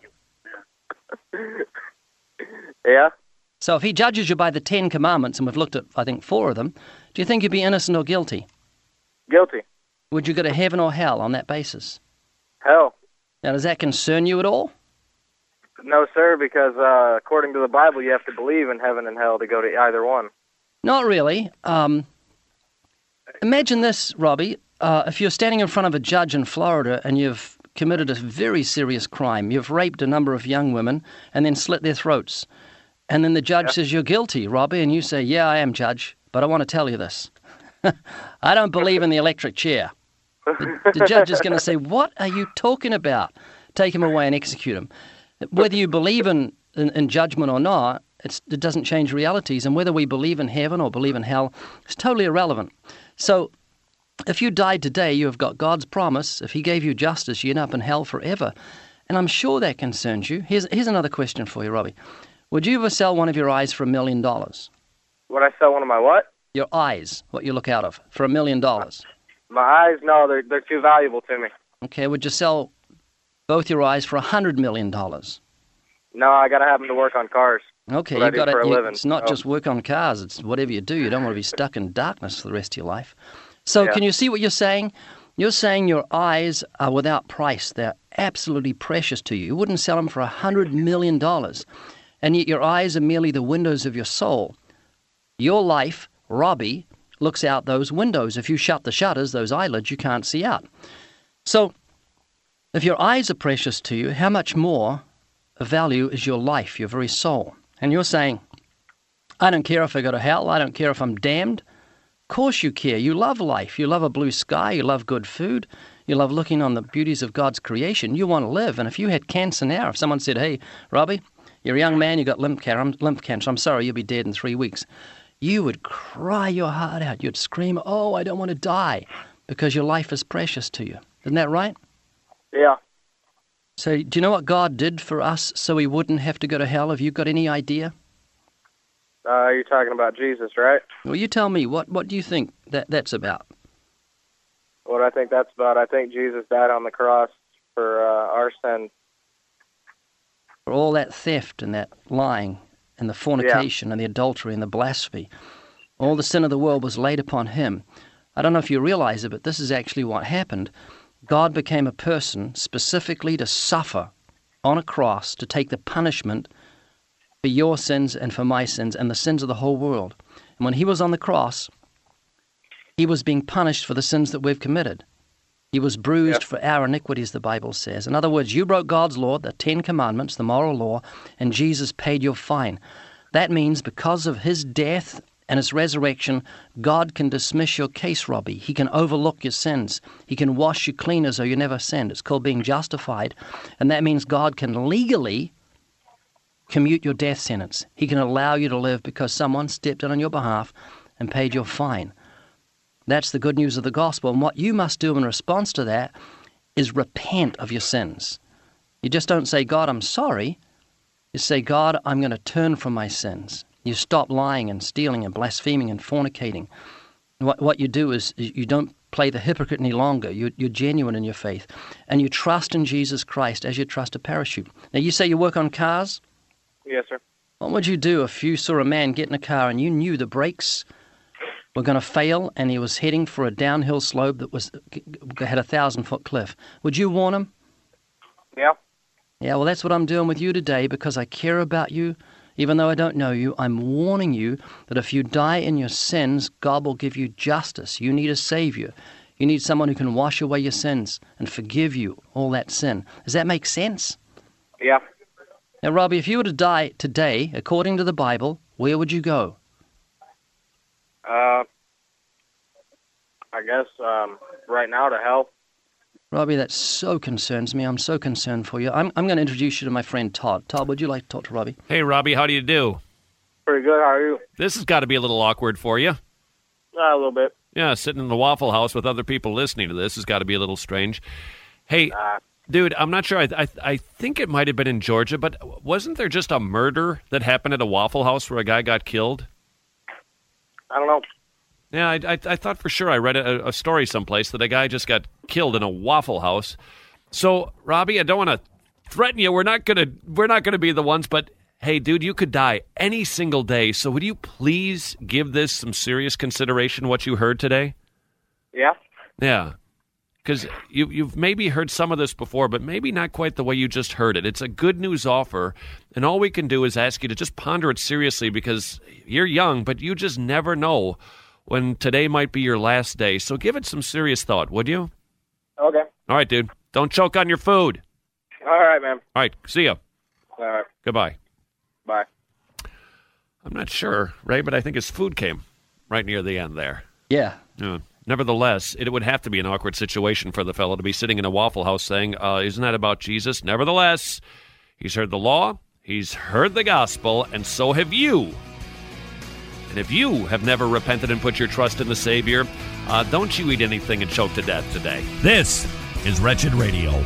Yeah. So if he judges you by the 10 Commandments, and we've looked at, I think, 4 of them, do you think you'd be innocent or guilty? Guilty. Would you go to heaven or hell on that basis? Hell. Now, does that concern you at all? No, sir, because according to the Bible, you have to believe in heaven and hell to go to either one. Not really. Imagine this, Robbie. If you're standing in front of a judge in Florida and you've committed a very serious crime, you've raped a number of young women and then slit their throats, and then the judge says, you're guilty, Robbie, and you say, yeah, I am, Judge, but I want to tell you this. I don't believe in the electric chair. The judge is going to say, what are you talking about? Take him away and execute him. Whether you believe in judgment or not, it doesn't change realities, and whether we believe in heaven or believe in hell is totally irrelevant. So if you died today, you have got God's promise. If he gave you justice, you end up in hell forever. And I'm sure that concerns you. Here's another question for you, Robbie. Would you ever sell one of your eyes for $1 million? Would I sell one of my what? Your eyes, what you look out of, for $1 million. My eyes? No, they're too valuable to me. Okay, would you sell both your eyes for $100 million? No, I got to have them to work on cars. Okay, you got to. It's not just work on cars. It's whatever you do. You don't want to be stuck in darkness for the rest of your life. So Can you see what you're saying? You're saying your eyes are without price. They're absolutely precious to you. You wouldn't sell them for $100 million. And yet your eyes are merely the windows of your soul. Your life, Robbie, looks out those windows. If you shut the shutters, those eyelids, you can't see out. So if your eyes are precious to you, how much more of value is your life, your very soul? And you're saying, I don't care if I go to hell. I don't care if I'm damned. Of course you care. You love life. You love a blue sky. You love good food. You love looking on the beauties of God's creation. You want to live. And if you had cancer now, if someone said, hey, Robbie, you're a young man, you got lymph cancer. I'm sorry, you'll be dead in 3 weeks. You would cry your heart out. You'd scream, oh, I don't want to die, because your life is precious to you. Isn't that right? Yeah. So do you know what God did for us so we wouldn't have to go to hell? Have you got any idea? You're talking about Jesus, right? Well, you tell me. What do you think that's about? What I think that's about, I think Jesus died on the cross for our sins. For all that theft and that lying and the fornication and the adultery and the blasphemy, all the sin of the world was laid upon him. I don't know if you realize it, but this is actually what happened. God became a person specifically to suffer on a cross, to take the punishment for your sins and for my sins and the sins of the whole world. And when he was on the cross, He was being punished for the sins that we've committed. He was bruised for our iniquities, the Bible says. In other words, you broke God's law, the 10 Commandments, the moral law, and Jesus paid your fine. That means because of his death and his resurrection, God can dismiss your case, Robbie. He can overlook your sins. He can wash you clean as though you never sinned. It's called being justified. And that means God can legally commute your death sentence. He can allow you to live because someone stepped in on your behalf and paid your fine. That's the good news of the gospel. And what you must do in response to that is repent of your sins. You just don't say, God, I'm sorry. You say, God, I'm going to turn from my sins. You stop lying and stealing and blaspheming and fornicating. What you do is you don't play the hypocrite any longer. You're genuine in your faith. And you trust in Jesus Christ as you trust a parachute. Now, you say you work on cars? Yes, sir. What would you do if you saw a man get in a car and you knew the brakes were going to fail and he was heading for a downhill slope that had a 1,000-foot cliff? Would you warn him? Yeah. Yeah, well, that's what I'm doing with you today because I care about you. Even though I don't know you, I'm warning you that if you die in your sins, God will give you justice. You need a Savior. You need someone who can wash away your sins and forgive you all that sin. Does that make sense? Yeah. Now, Robbie, if you were to die today, according to the Bible, where would you go? I guess right now to hell. Robbie, that so concerns me. I'm so concerned for you. I'm going to introduce you to my friend Todd. Todd, would you like to talk to Robbie? Hey, Robbie, how do you do? Pretty good. How are you? This has got to be a little awkward for you. A little bit. Yeah, sitting in the Waffle House with other people listening to this has got to be a little strange. Hey, dude, I'm not sure. I think it might have been in Georgia, but wasn't there just a murder that happened at a Waffle House where a guy got killed? I don't know. Yeah, I thought for sure I read a story someplace that a guy just got killed in a Waffle House. So, Robbie, I don't want to threaten you. We're not gonna be the ones, but hey, dude, you could die any single day. So, would you please give this some serious consideration? What you heard today? Yeah. Yeah, because you've maybe heard some of this before, but maybe not quite the way you just heard it. It's a good news offer, and all we can do is ask you to just ponder it seriously because you're young, but you just never know when today might be your last day. So give it some serious thought, would you? Okay. All right, dude. Don't choke on your food. All right, man. All right. See ya. All right. Goodbye. Bye. I'm not sure, Ray, but I think his food came right near the end there. Yeah. Nevertheless, it would have to be an awkward situation for the fellow to be sitting in a Waffle House saying, isn't that about Jesus? Nevertheless, he's heard the law, he's heard the gospel, and so have you. And if you have never repented and put your trust in the Savior, don't you eat anything and choke to death today. This is Wretched Radio.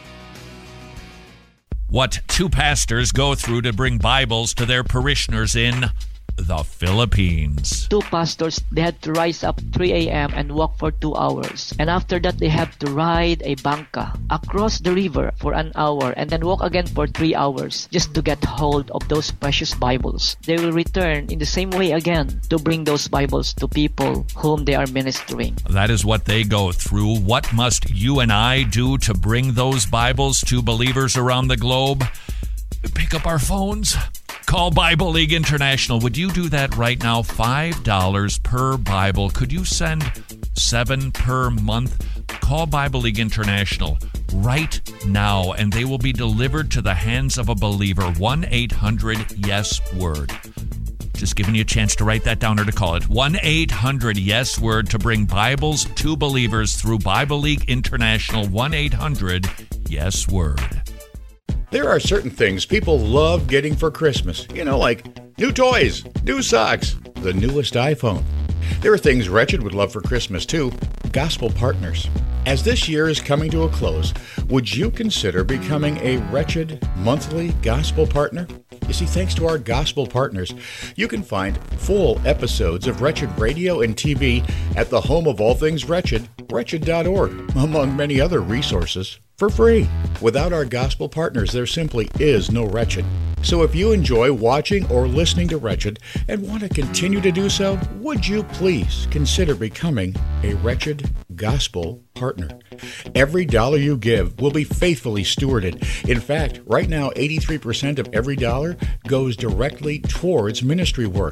What two pastors go through to bring Bibles to their parishioners in the Philippines. Two pastors, they had to rise up 3 a.m. and walk for 2 hours. And after that, they have to ride a bangka across the river for an hour and then walk again for 3 hours just to get hold of those precious Bibles. They will return in the same way again to bring those Bibles to people whom they are ministering. That is what they go through. What must you and I do to bring those Bibles to believers around the globe? Pick up our phones. Call Bible League International. Would you do that right now? $5 per Bible. Could you send 7 per month? Call Bible League International right now, and they will be delivered to the hands of a believer. 1-800-YES-WORD. Just giving you a chance to write that down or to call it. 1-800-YES-WORD to bring Bibles to believers through Bible League International. 1-800-YES-WORD. There are certain things people love getting for Christmas. You know, like new toys, new socks, the newest iPhone. There are things Wretched would love for Christmas, too. Gospel partners. As this year is coming to a close, would you consider becoming a Wretched monthly gospel partner? You see, thanks to our gospel partners, you can find full episodes of Wretched Radio and TV at the home of all things Wretched, wretched.org, among many other resources, for free. Without our gospel partners, there simply is no Wretched. So if you enjoy watching or listening to Wretched and want to continue to do so, would you please consider becoming a Wretched gospel partner? Every dollar you give will be faithfully stewarded. In fact, right now, 83% of every dollar goes directly towards ministry work.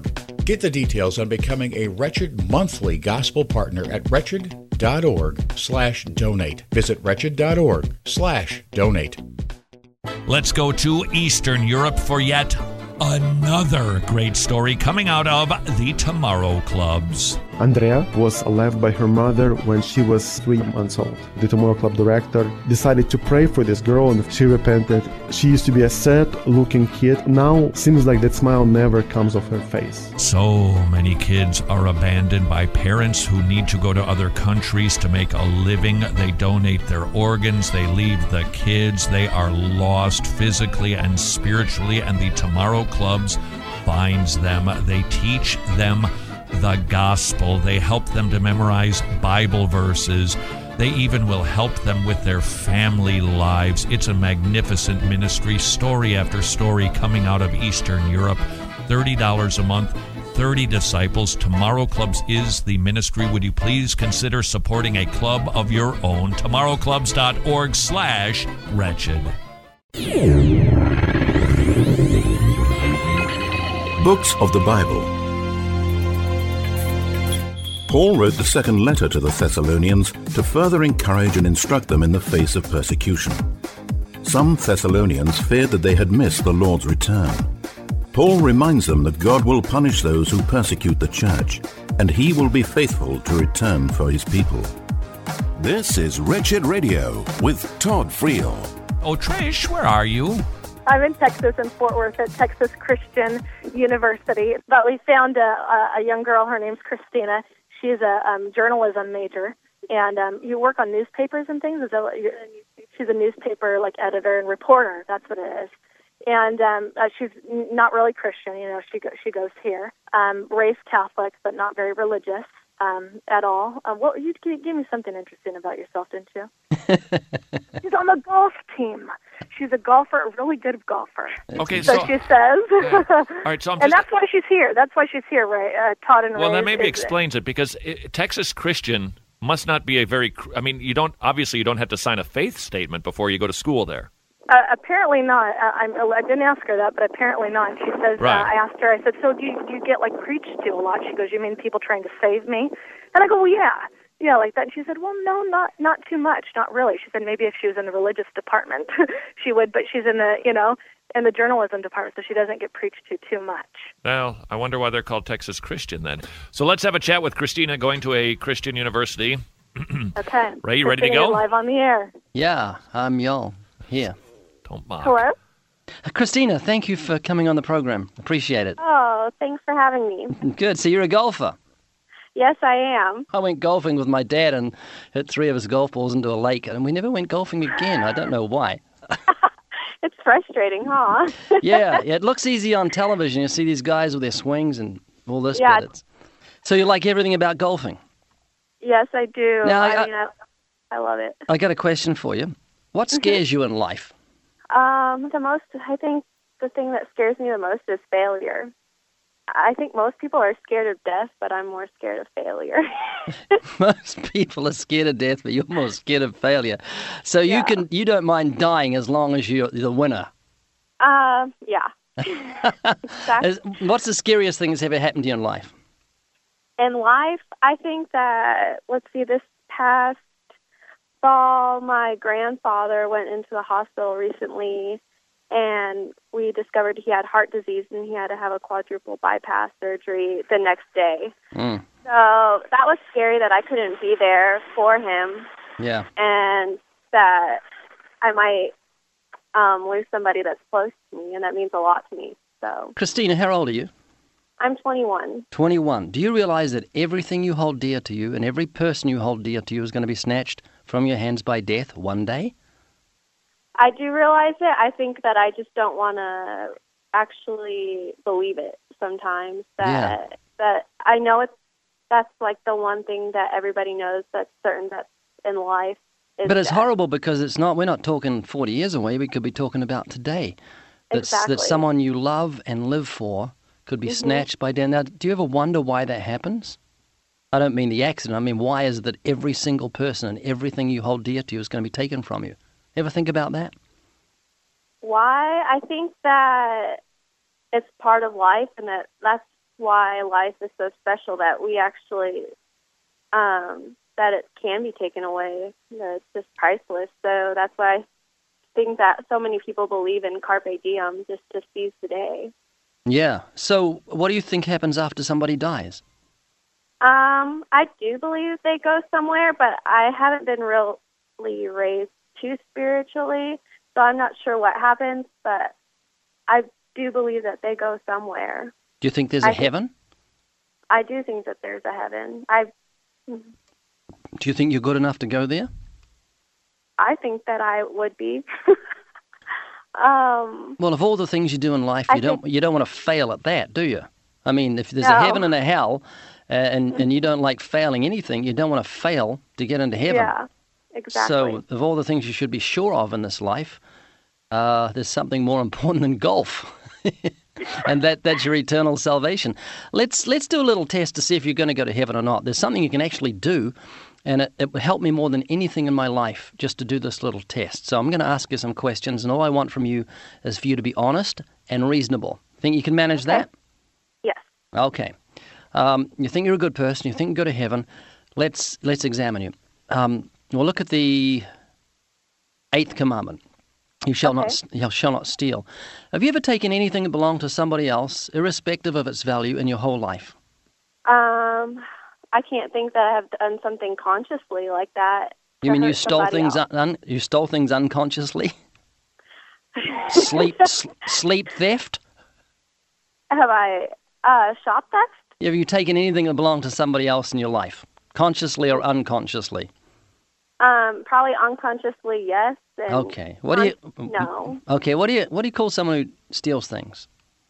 Get the details on becoming a Wretched monthly gospel partner at wretched.org/donate. Visit wretched.org/donate. Let's go to Eastern Europe for yet another great story coming out of the Tomorrow Clubs. Andrea was left by her mother when she was 3 months old. The Tomorrow Club director decided to pray for this girl and she repented. She used to be a sad-looking kid. Now seems like that smile never comes off her face. So many kids are abandoned by parents who need to go to other countries to make a living. They donate their organs. They leave the kids. They are lost physically and spiritually, and the Tomorrow Clubs finds them. They teach them the gospel. They help them to memorize Bible verses. They even will help them with their family lives. It's a magnificent ministry, story after story coming out of Eastern Europe. $30 a month, 30 disciples. Tomorrow Clubs is the ministry. Would you please consider supporting a club of your own? tomorrowclubs.org/wretched. Books of the Bible. Paul wrote the second letter to the Thessalonians to further encourage and instruct them in the face of persecution. Some Thessalonians feared that they had missed the Lord's return. Paul reminds them that God will punish those who persecute the church, and he will be faithful to return for his people. This is Wretched Radio with Todd Friel. Oh, Trish, where are you? I'm in Texas, in Fort Worth, at Texas Christian University. But we found a young girl. Her name's Christina. She's a journalism major, and you work on newspapers and things. She's a newspaper editor and reporter. That's what it is. And she's not really Christian. You know, she goes here, raised Catholic, but not very religious at all. Well, you gave me something interesting about yourself, didn't you? She's on the golf team. She's a golfer, a really good golfer. Okay, so she says. All right, so and that's why she's here. That's why she's here, right? Todd and well, Ray. that maybe explains it, because Texas Christian must not be a very. I mean, you don't have to sign a faith statement before you go to school there. Apparently not. I didn't ask her that, but apparently not. And she says, right. I asked her, I said, so do you get preached to a lot? She goes, you mean people trying to save me? And I go, well, yeah. Yeah, like that. And she said, well, no, not too much, not really. She said maybe if she was in the religious department, she would, but she's in the, in the journalism department, so she doesn't get preached to too much. Well, I wonder why they're called Texas Christian then. So let's have a chat with Christina going to a Christian university. Okay. Ray, you ready to go? Live on the air. Yeah, I'm y'all here. Don't mock. Hello? Christina, thank you for coming on the program. Appreciate it. Oh, thanks for having me. Good. So you're a golfer? Yes, I am. I went golfing with my dad and hit 3 of his golf balls into a lake, and we never went golfing again. I don't know why. It's frustrating, huh? Yeah, it looks easy on television. You see these guys with their swings and all this. Yeah. So you like everything about golfing? Yes, I do. Now, I love it. I got a question for you. What scares you in life? I think the thing that scares me the most is failure. I think most people are scared of death, but I'm more scared of failure. Most people are scared of death, but you're more scared of failure. So you don't mind dying as long as you're the winner. Yeah. Exactly. What's the scariest thing that's ever happened to you in life? In life, I think that, this past fall, my grandfather went into the hospital recently, and we discovered he had heart disease, and he had to have a quadruple bypass surgery the next day. So that was scary that I couldn't be there for him. Yeah. And that I might lose somebody that's close to me, and that means a lot to me. So, Christina, how old are you? I'm 21. 21. Do you realize that everything you hold dear to you and every person you hold dear to you is going to be snatched from your hands by death one day? I do realize it. I think that I just don't want to actually believe it sometimes. That I know that's the one thing that everybody knows that's certain that's in life. But it's horrible because we're not talking 40 years away. We could be talking about today. Exactly. That someone you love and live for could be snatched by death. Now, do you ever wonder why that happens? I don't mean the accident. I mean, why is it that every single person and everything you hold dear to you is going to be taken from you? Ever think about that? Why? I think that it's part of life, and that's why life is so special that we actually, that it can be taken away. It's just priceless. So that's why I think that so many people believe in carpe diem, just to seize the day. Yeah. So what do you think happens after somebody dies? I do believe they go somewhere, but I haven't been really raised too spiritually, so I'm not sure what happens, but I do believe that they go somewhere. Do you think there's a heaven? I do think that there's a heaven. Do you think you're good enough to go there? I think that I would be. Well, of all the things you do in life, you don't want to fail at that, do you? I mean, if there's a heaven and a hell, and you don't like failing anything, you don't want to fail to get into heaven. Yeah, exactly. So, of all the things you should be sure of in this life, there's something more important than golf. And that's your eternal salvation. Let's do a little test to see if you're going to go to heaven or not. There's something you can actually do, and it will help me more than anything in my life just to do this little test. So I'm going to ask you some questions, and all I want from you is for you to be honest and reasonable. Think you can manage that? Yes. Okay. You think you're a good person. You think you go to heaven. Let's examine you. We'll look at the 8th commandment. You shall not steal. Have you ever taken anything that belonged to somebody else, irrespective of its value, in your whole life? I can't think that I have done something consciously like that. You mean you stole things? You stole things unconsciously? Sleep theft? Have I shop theft? Have you taken anything that belonged to somebody else in your life, consciously or unconsciously? Probably unconsciously, yes. Okay. No. Okay. What do you call someone who steals things?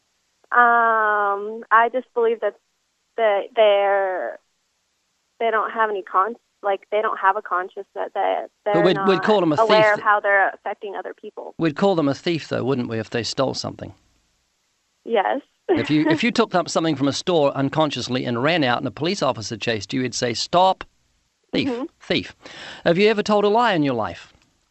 I just believe that they don't have any they don't have a conscience, that they're we'd call them a thief. Aware of how they're affecting other people. We'd call them a thief, though, wouldn't we, if they stole something? Yes. If you took up something from a store unconsciously and ran out and a police officer chased you, you'd say, "Stop, thief, thief." Have you ever told a lie in your life?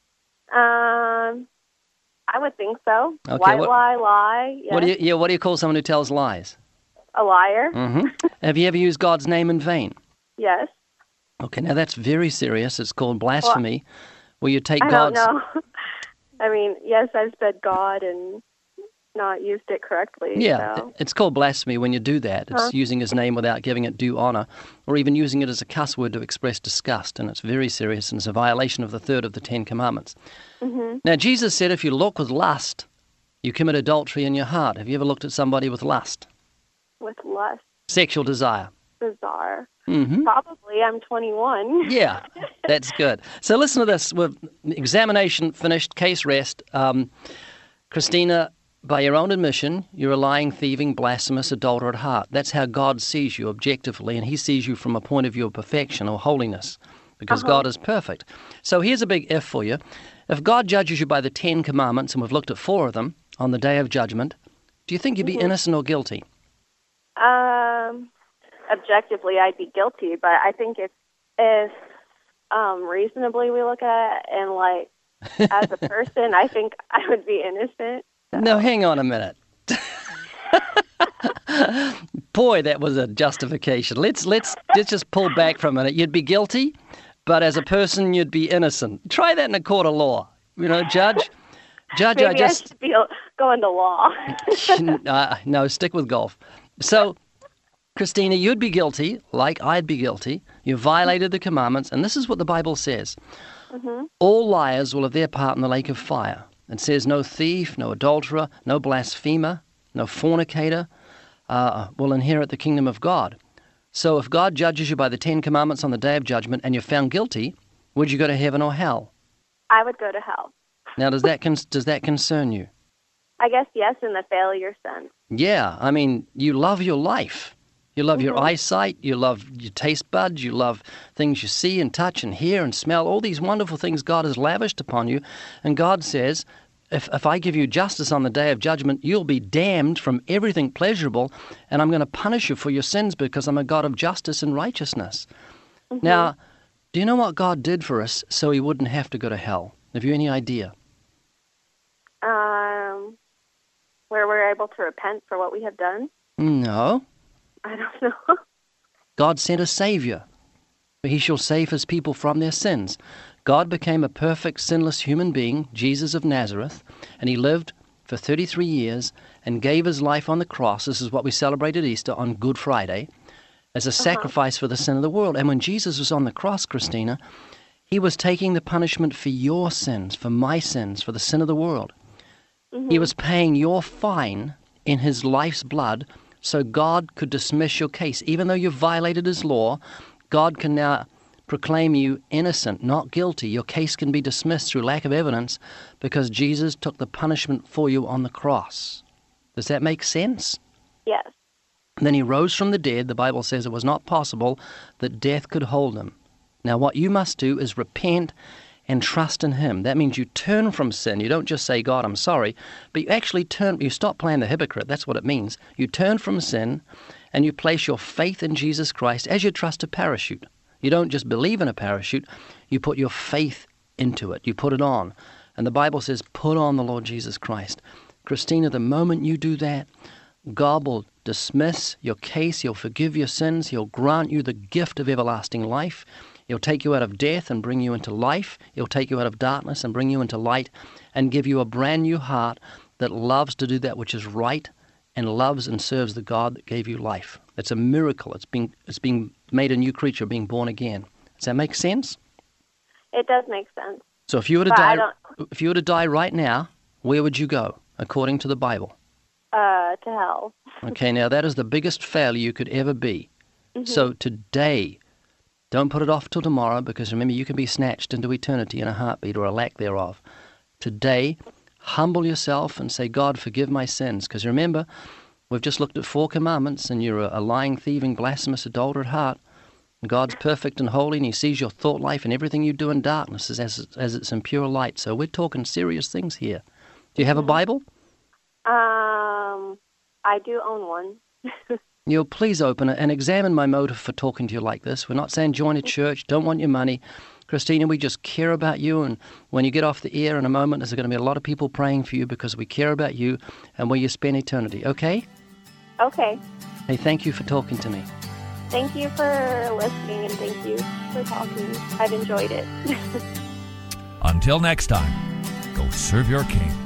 I would think so. Okay, White lie. Yes. What do you call someone who tells lies? A liar. Mm-hmm. Have you ever used God's name in vain? Yes. Okay, now that's very serious. It's called blasphemy, where you take God's... I don't know. I mean, yes, I've said God and not used it correctly. Yeah, so. It's called blasphemy when you do that. It's using his name without giving it due honor, or even using it as a cuss word to express disgust, and it's very serious, and it's a violation of the 3rd of the 10 Commandments. Mm-hmm. Now, Jesus said if you look with lust, you commit adultery in your heart. Have you ever looked at somebody with lust? With lust? Sexual desire. Desire. Mm-hmm. Probably. I'm 21. Yeah, that's good. So listen to this. With examination finished, case rest. Christina, by your own admission, you're a lying, thieving, blasphemous adulterer at heart. That's how God sees you objectively, and he sees you from a point of view of perfection or holiness, because God is perfect. So here's a big if for you. If God judges you by the 10 Commandments, and we've looked at 4 of them, on the day of judgment, do you think you'd be innocent or guilty? Objectively, I'd be guilty, but I think if reasonably we look at it, and like as a person, I think I would be innocent. So. No, hang on a minute. Boy, that was a justification. Let's just pull back for a minute. You'd be guilty, but as a person, you'd be innocent. Try that in a court of law. You know, judge. Maybe I should go into law. No, stick with golf. So, Christina, you'd be guilty, like I'd be guilty. You violated the commandments, and this is what the Bible says. Mm-hmm. All liars will have their part in the lake of fire. It says no thief, no adulterer, no blasphemer, no fornicator will inherit the kingdom of God. So if God judges you by the 10 Commandments on the day of judgment and you're found guilty, would you go to heaven or hell? I would go to hell. Now, does that concern you? I guess yes, in the failure sense. Yeah, I mean, you love your life. You love your eyesight, you love your taste buds, you love things you see and touch and hear and smell, all these wonderful things God has lavished upon you. And God says, if I give you justice on the day of judgment, you'll be damned from everything pleasurable, and I'm going to punish you for your sins because I'm a God of justice and righteousness. Mm-hmm. Now, do you know what God did for us so he wouldn't have to go to hell? Have you any idea? Where we're able to repent for what we have done? No. I don't know. God sent a Savior. He shall save his people from their sins. God became a perfect, sinless human being, Jesus of Nazareth, and he lived for 33 years and gave his life on the cross. This is what we celebrated Easter on Good Friday, as a sacrifice for the sin of the world. And when Jesus was on the cross, Christina, he was taking the punishment for your sins, for my sins, for the sin of the world. He was paying your fine in his life's blood so God could dismiss your case. Even though you violated his law, God can now proclaim you innocent, not guilty. Your case can be dismissed through lack of evidence because Jesus took the punishment for you on the cross. Does that make sense? Yes. And then he rose from the dead. The Bible says it was not possible that death could hold him. Now what you must do is repent and trust in him. That means you turn from sin. You don't just say, God, I'm sorry, but you actually turn, you stop playing the hypocrite. That's what it means. You turn from sin and you place your faith in Jesus Christ as you trust a parachute. You don't just believe in a parachute, you put your faith into it. You put it on. And the Bible says, put on the Lord Jesus Christ. Christina, the moment you do that, God will dismiss your case. He'll forgive your sins. He'll grant you the gift of everlasting life. He'll take you out of death and bring you into life. He'll take you out of darkness and bring you into light and give you a brand new heart that loves to do that which is right and loves and serves the God that gave you life. It's a miracle. It's being made a new creature, being born again. Does that make sense? It does make sense. So if you were to die right now, where would you go, according to the Bible? To hell. Okay, now that is the biggest failure you could ever be. So today, don't put it off till tomorrow, because remember, you can be snatched into eternity in a heartbeat or a lack thereof. Today, humble yourself and say, God, forgive my sins. Because remember, we've just looked at 4 commandments, and you're a lying, thieving, blasphemous, adulterer at heart. And God's perfect and holy, and he sees your thought life and everything you do in darkness as it's in pure light. So we're talking serious things here. Do you have a Bible? I do own one. You'll please open it and examine my motive for talking to you like this. We're not saying join a church, don't want your money. Christina, we just care about you, and when you get off the air in a moment, there's going to be a lot of people praying for you because we care about you and where you spend eternity, okay? Okay. Hey, thank you for talking to me. Thank you for listening, and thank you for talking. I've enjoyed it. Until next time, go serve your King.